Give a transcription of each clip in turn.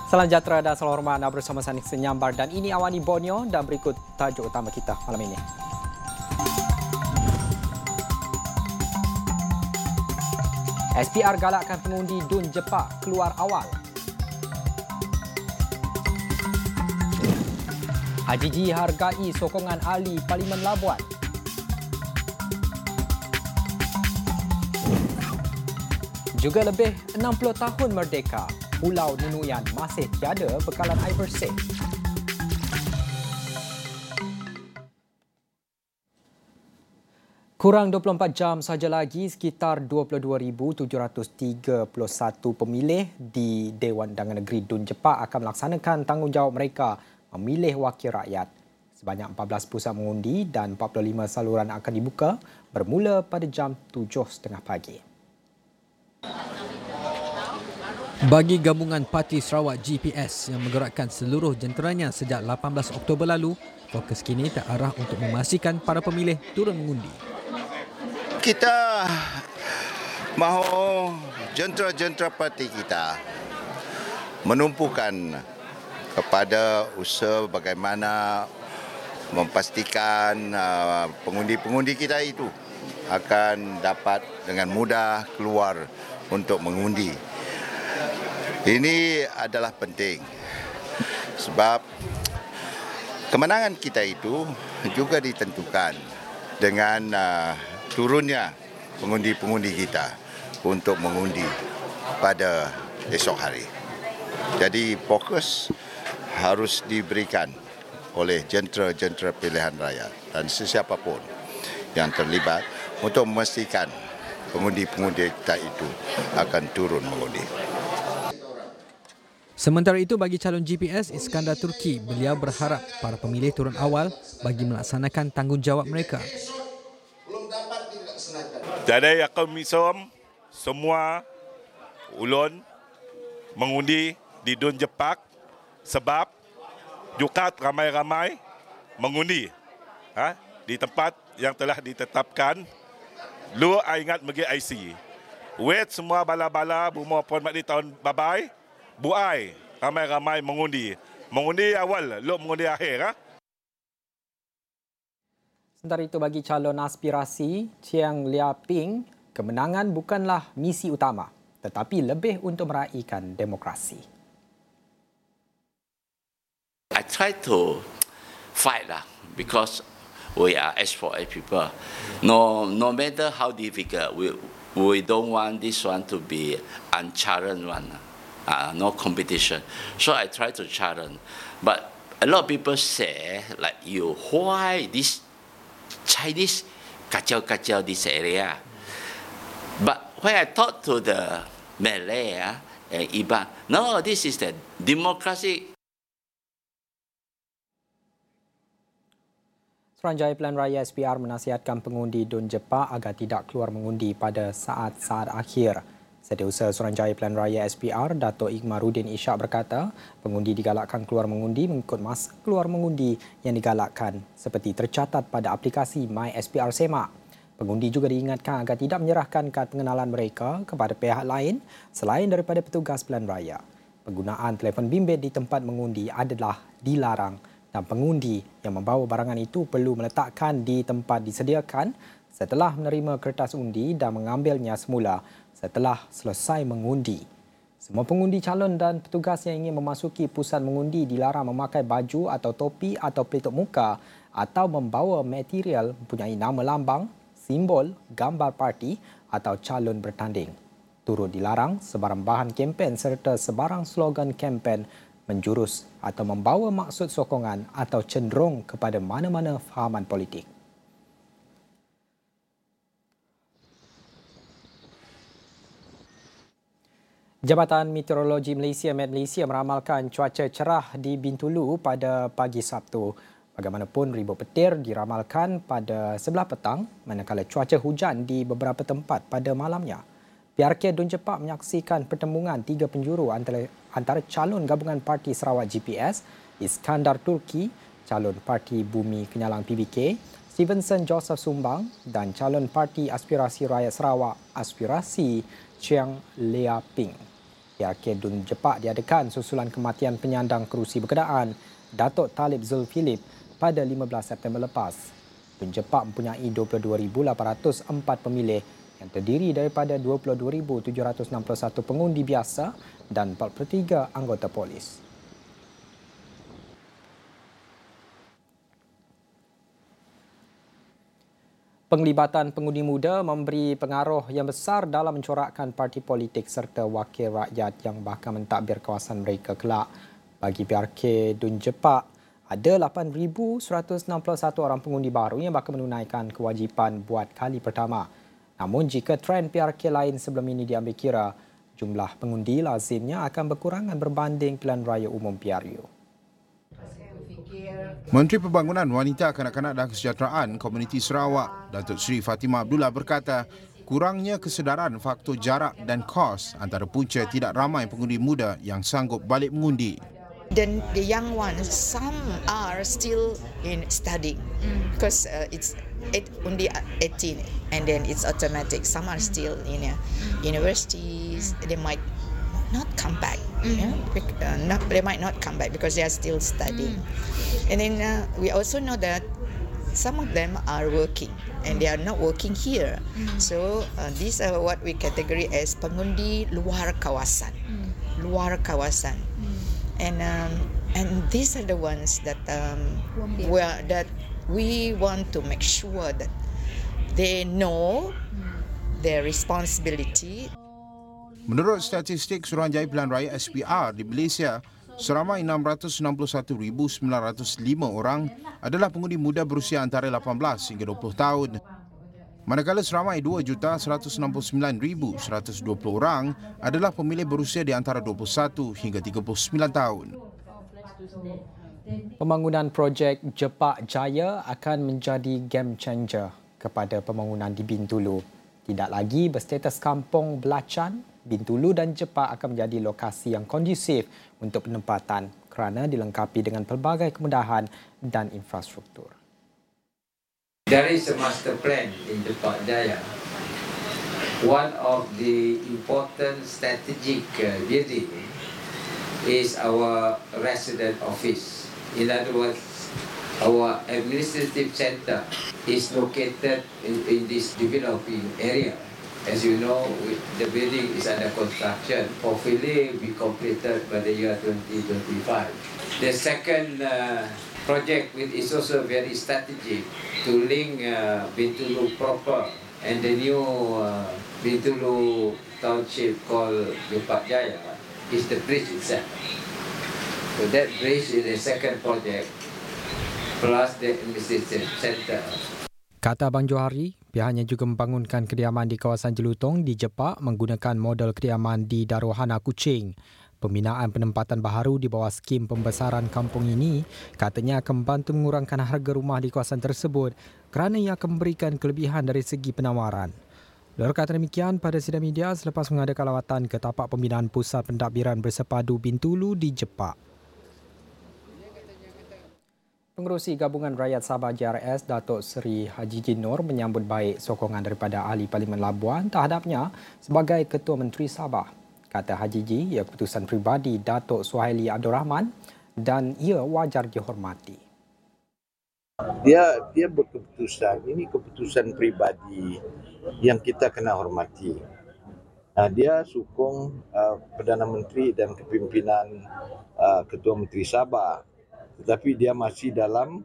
Salam sejahtera dan salam hormat anda bersama Sanik Senyambar dan ini Awani Borneo dan berikut tajuk utama kita malam ini. SPR galakkan pengundi Dun Jepak keluar awal. Haji Ji hargai sokongan ahli Parlimen Labuan. Juga lebih 60 tahun merdeka, Pulau Nunuyan masih tiada bekalan air bersih. Kurang 24 jam sahaja lagi, sekitar 22,731 pemilih di Dewan Undangan Negeri Dun Jepak akan melaksanakan tanggungjawab mereka memilih wakil rakyat. Sebanyak 14 pusat mengundi dan 45 saluran akan dibuka bermula pada jam 7.30 pagi. Bagi gabungan Parti Sarawak GPS yang menggerakkan seluruh jenteranya sejak 18 Oktober lalu, fokus kini terarah untuk memastikan para pemilih turun mengundi. Kita mahu jentera-jentera parti kita menumpukan kepada usaha bagaimana memastikan pengundi-pengundi kita itu akan dapat dengan mudah keluar untuk mengundi. Ini adalah penting sebab kemenangan kita itu juga ditentukan dengan turunnya pengundi-pengundi kita untuk mengundi pada esok hari. Jadi fokus harus diberikan oleh jentera-jentera pilihan rakyat dan sesiapa pun yang terlibat untuk memastikan pengundi-pengundi kita itu akan turun mengundi. Sementara itu, bagi calon GPS Iskandar Turki, beliau berharap para pemilih turun awal bagi melaksanakan tanggungjawab mereka. Jadi akan misom semua ulun mengundi di Dun Jepak sebab juga ramai-ramai mengundi di tempat yang telah ditetapkan. Lu ingat bagi IC. Wait semua bala-bala bumur pun mak di tahun babai. Buai ramai-ramai mengundi. Mengundi awal, lu mengundi akhir. Sementara itu bagi calon aspirasi Chiang Lia Ping, kemenangan bukanlah misi utama tetapi lebih untuk meraihkan demokrasi. I try to fight because we are S4A people. No matter how difficult, we don't want this one to be unchallenged one. No competition. So I try to challenge. But a lot of people say, like you, why this Chinese kacau-kacau this area? But when I talk to the Malay and Iban, no, this is the democracy. Suruhanjaya Pilihan Raya SPR menasihatkan pengundi Dun Jepak agar tidak keluar mengundi pada saat-saat akhir. Setiausaha Suruhanjaya Pilihan Raya SPR, Dato' Ikmaruddin Ishak berkata, pengundi digalakkan keluar mengundi mengikut masa keluar mengundi yang digalakkan seperti tercatat pada aplikasi MySPR Semak. Pengundi juga diingatkan agar tidak menyerahkan kad pengenalan mereka kepada pihak lain selain daripada petugas pilihan raya. Penggunaan telefon bimbit di tempat mengundi adalah dilarang dan pengundi yang membawa barangan itu perlu meletakkan di tempat disediakan setelah menerima kertas undi dan mengambilnya semula setelah selesai mengundi. Semua pengundi calon dan petugas yang ingin memasuki pusat mengundi dilarang memakai baju atau topi atau pelitup muka atau membawa material mempunyai nama lambang, simbol, gambar parti atau calon bertanding. Turut dilarang sebarang bahan kempen serta sebarang slogan kempen menjurus atau membawa maksud sokongan atau cenderung kepada mana-mana fahaman politik. Jabatan Meteorologi Malaysia Met Malaysia meramalkan cuaca cerah di Bintulu pada pagi Sabtu. Bagaimanapun ribut petir diramalkan pada sebelah petang manakala cuaca hujan di beberapa tempat pada malamnya. PRK Dun Jepak menyaksikan pertembungan tiga penjuru antara calon gabungan Parti Sarawak GPS, Iskandar Turki, calon Parti Bumi Kenyalang PBK, Stevenson Joseph Sumbang dan calon Parti Aspirasi Rakyat Sarawak Aspirasi Chiang Lia Ping. PRK Dun Jepak diadakan susulan kematian penyandang kerusi berkenaan Datuk Talib Zulkifli pada 15 September lepas. Dun Jepak mempunyai 22,804 pemilih yang terdiri daripada 22,761 pengundi biasa dan 43 anggota polis. Penglibatan pengundi muda memberi pengaruh yang besar dalam mencorakkan parti politik serta wakil rakyat yang bakal mentadbir kawasan mereka kelak. Bagi PRK Dun Jepak, ada 8,161 orang pengundi baru yang bakal menunaikan kewajipan buat kali pertama. Namun jika trend PRK lain sebelum ini diambil kira, jumlah pengundi lazimnya akan berkurangan berbanding pilihan raya umum PRU. Menteri Pembangunan Wanita, Kanak-kanak dan Kesejahteraan Komuniti Sarawak, Datuk Seri Fatimah Abdullah berkata, kurangnya kesedaran faktor jarak dan kos antara punca tidak ramai pengundi muda yang sanggup balik mengundi. Then the young ones, some are still in studying because it's only 18 and then it's automatic. Some are still in universities. They might not come back. They might not come back because they are still studying. And then we also know that some of them are working and they are not working here. So these are what we category as pengundi luar kawasan. Luar kawasan. And these are the ones that we want to make sure that they know their responsibility. Menurut statistik Suruhanjaya Pilihan Raya SPR di Malaysia, seramai 661,905 orang adalah pengundi muda berusia antara 18 hingga 20 tahun. Manakala seramai 2,169,120 orang adalah pemilih berusia di antara 21 hingga 39 tahun. Pembangunan projek Jepak Jaya akan menjadi game changer kepada pembangunan di Bintulu. Tidak lagi berstatus kampung belacan, Bintulu dan Jepak akan menjadi lokasi yang kondusif untuk penempatan kerana dilengkapi dengan pelbagai kemudahan dan infrastruktur. There is a master plan in Jepak Jaya. One of the important strategic building is our resident office. In other words, our administrative center is located in this developing area. As you know, the building is under construction. Hopefully, be completed by the year 2025. The second project is also very strategic to link Bintulu proper and the new Bintulu township called Jepak Jaya is the bridge itself. So that bridge is the second project plus the administrative center. Kata Abang Johari, pihaknya juga membangunkan kediaman di kawasan Jelutong di Jepak menggunakan model kediaman di Daruhana Kuching. Pembinaan penempatan baharu di bawah skim pembesaran kampung ini katanya akan membantu mengurangkan harga rumah di kawasan tersebut kerana ia akan memberikan kelebihan dari segi penawaran. Beliau kata demikian pada sidang media selepas mengadakan lawatan ke tapak pembinaan pusat pentadbiran bersepadu Bintulu di Jepak. Pengerusi Gabungan Rakyat Sabah JRS Datuk Seri Haji Jinur menyambut baik sokongan daripada Ahli Parlimen Labuan terhadapnya sebagai Ketua Menteri Sabah. Kata Haji Ji, ia keputusan pribadi Datuk Suhaili Abdul Rahman dan ia wajar dihormati. Dia berkeputusan, ini keputusan pribadi yang kita kena hormati. Dia sokong Perdana Menteri dan kepimpinan Ketua Menteri Sabah. Tetapi dia masih dalam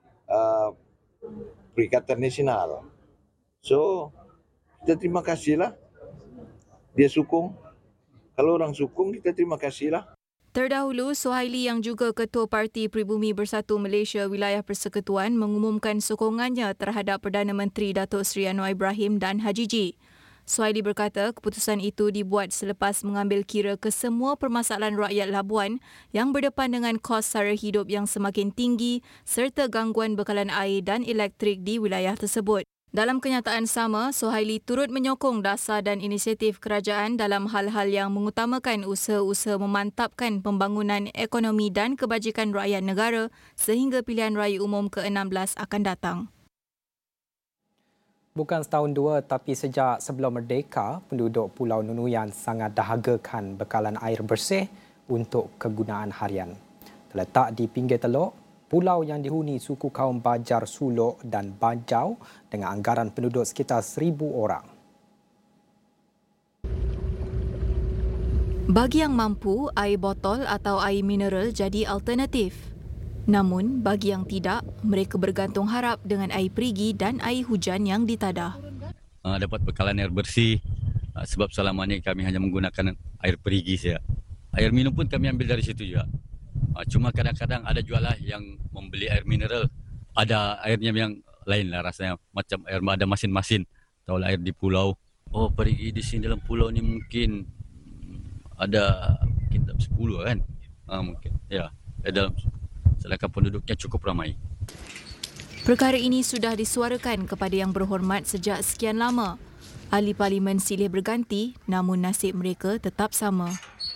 Perikatan Nasional. So, kita terima kasihlah. Dia sokong. Kalau orang sokong, kita terima kasihlah. Terdahulu, Suhaili yang juga Ketua Parti Pribumi Bersatu Malaysia Wilayah Persekutuan mengumumkan sokongannya terhadap Perdana Menteri Datuk Seri Anwar Ibrahim dan Haji Ji. Suhaili berkata keputusan itu dibuat selepas mengambil kira kesemua permasalahan rakyat Labuan yang berdepan dengan kos sara hidup yang semakin tinggi serta gangguan bekalan air dan elektrik di wilayah tersebut. Dalam kenyataan sama, Suhaili turut menyokong dasar dan inisiatif kerajaan dalam hal-hal yang mengutamakan usaha-usaha memantapkan pembangunan ekonomi dan kebajikan rakyat negara sehingga pilihan raya umum ke-16 akan datang. Bukan setahun dua, tapi sejak sebelum merdeka, penduduk Pulau Nunuyan sangat dahagakan bekalan air bersih untuk kegunaan harian. Terletak di pinggir teluk, pulau yang dihuni suku kaum Bajar Suluk dan Bajau dengan anggaran penduduk sekitar 1,000 orang. Bagi yang mampu, air botol atau air mineral jadi alternatif. Namun, bagi yang tidak, mereka bergantung harap dengan air perigi dan air hujan yang ditadah. Dapat bekalan air bersih sebab selama ini kami hanya menggunakan air perigi saja. Air minum pun kami ambil dari situ juga. Cuma kadang-kadang ada jualah yang membeli air mineral. Ada airnya yang lain lah rasanya. Macam air ada masin-masin. Tahu air di pulau. Oh, perigi di sini dalam pulau ni mungkin ada mungkin 10 kan? Mungkin. Ya, dalam sedangkan penduduknya cukup ramai. Perkara ini sudah disuarakan kepada yang berhormat sejak sekian lama. Ahli Parlimen silih berganti, namun nasib mereka tetap sama.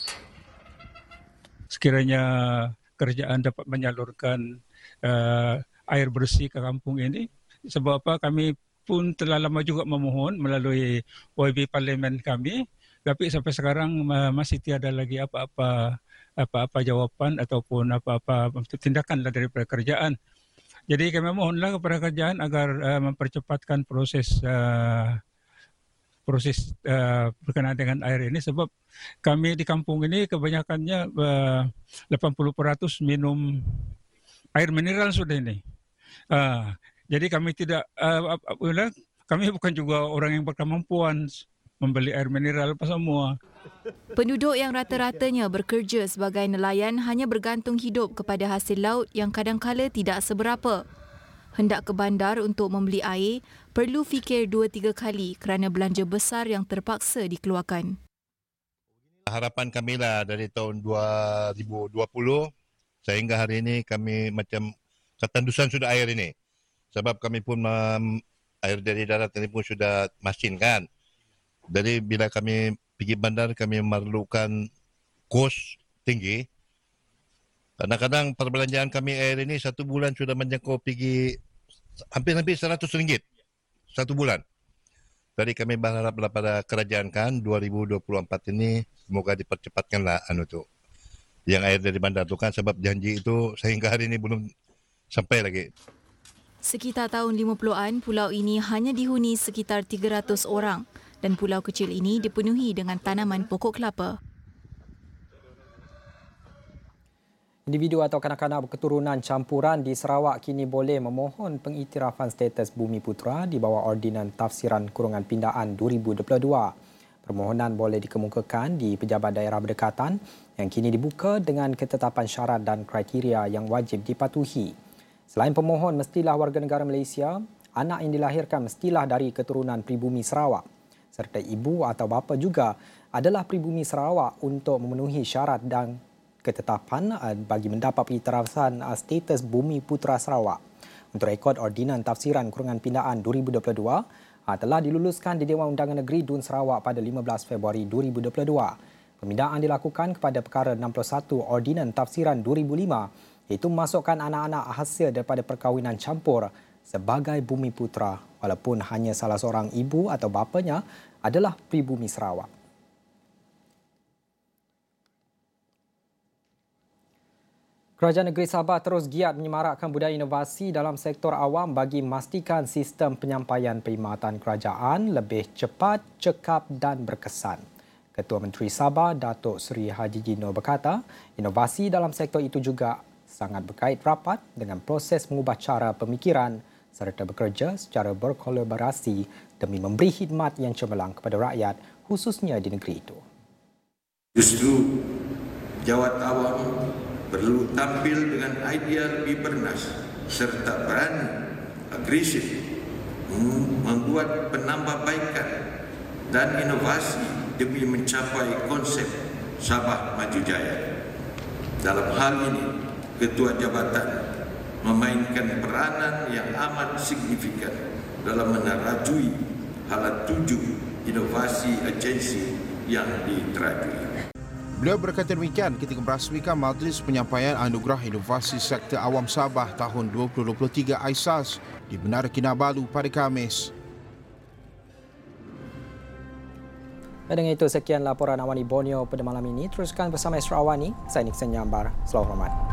Sekiranya kerajaan dapat menyalurkan air bersih ke kampung ini, sebab apa kami pun telah lama juga memohon melalui YB Parlimen kami, tapi sampai sekarang masih tiada lagi apa-apa jawapan ataupun apa-apa tindakan daripada kerajaan. Jadi kami mohonlah kepada kerajaan agar mempercepatkan proses berkenaan dengan air ini, sebab kami di kampung ini kebanyakannya 80% minum air mineral sudah ini. Jadi kami kami bukan juga orang yang berkemampuan membeli air mineral apa semua. Penduduk yang rata-ratanya bekerja sebagai nelayan hanya bergantung hidup kepada hasil laut yang kadang-kala tidak seberapa. Hendak ke bandar untuk membeli air, perlu fikir 2-3 kali kerana belanja besar yang terpaksa dikeluarkan. Harapan kami lah dari tahun 2020 sehingga hari ini kami macam ketandusan sudah air ini. Sebab kami pun air dari darat ini pun sudah masin kan. Jadi bila kami pergi bandar, kami memerlukan kos tinggi. Kadang-kadang perbelanjaan kami air ini 1 bulan sudah menjangkau pergi hampir-hampir RM100 1 bulan. Jadi kami berharap pada kerajaan kan 2024 ini semoga dipercepatkanlah tu. Yang air dari bandar tu kan, sebab janji itu sehingga hari ini belum sampai lagi. Sekitar tahun 50-an, pulau ini hanya dihuni sekitar 300 orang dan pulau kecil ini dipenuhi dengan tanaman pokok kelapa. Individu atau kanak-kanak berketurunan campuran di Sarawak kini boleh memohon pengiktirafan status Bumi Putera di bawah Ordinan Tafsiran Kurungan Pindaan 2022. Permohonan boleh dikemukakan di pejabat daerah berdekatan yang kini dibuka dengan ketetapan syarat dan kriteria yang wajib dipatuhi. Selain pemohon mestilah warga negara Malaysia, anak yang dilahirkan mestilah dari keturunan pribumi Sarawak. Serta ibu atau bapa juga adalah pribumi Sarawak untuk memenuhi syarat dan ketetapan bagi mendapat pengiktirafan status Bumi Putera Sarawak. Untuk rekod Ordinan Tafsiran Kurungan Pindaan 2022 telah diluluskan di Dewan Undangan Negeri Dun Sarawak pada 15 Februari 2022. Pemindaan dilakukan kepada perkara 61 Ordinan Tafsiran 2005 iaitu memasukkan anak-anak hasil daripada perkahwinan campur sebagai Bumi Putera walaupun hanya salah seorang ibu atau bapanya adalah pribumi Sarawak. Kerajaan Negeri Sabah terus giat menyemarakkan budaya inovasi dalam sektor awam bagi memastikan sistem penyampaian perkhidmatan kerajaan lebih cepat, cekap dan berkesan. Ketua Menteri Sabah, Datuk Seri Haji Gino berkata, inovasi dalam sektor itu juga sangat berkait rapat dengan proses mengubah cara pemikiran serta bekerja secara berkolaborasi demi memberi khidmat yang cemerlang kepada rakyat, khususnya di negeri itu. Justru jawat awam perlu tampil dengan idea lebih bernas serta berani, agresif, membuat penambahbaikan dan inovasi demi mencapai konsep Sabah Maju Jaya. Dalam hal ini, Ketua Jabatan memainkan peranan yang amat signifikan dalam menerajui hala 7 inovasi agensi yang diterajui. Beliau berkata demikian ketika merasmikan Majlis Penyampaian Anugerah Inovasi Sektor Awam Sabah tahun 2023 AISAS di Menara Kinabalu pada Khamis. Dengan itu, sekian laporan Awani Borneo pada malam ini. Teruskan bersama Esra Awani. Saya Nixon Nyambar. Selamat hormat.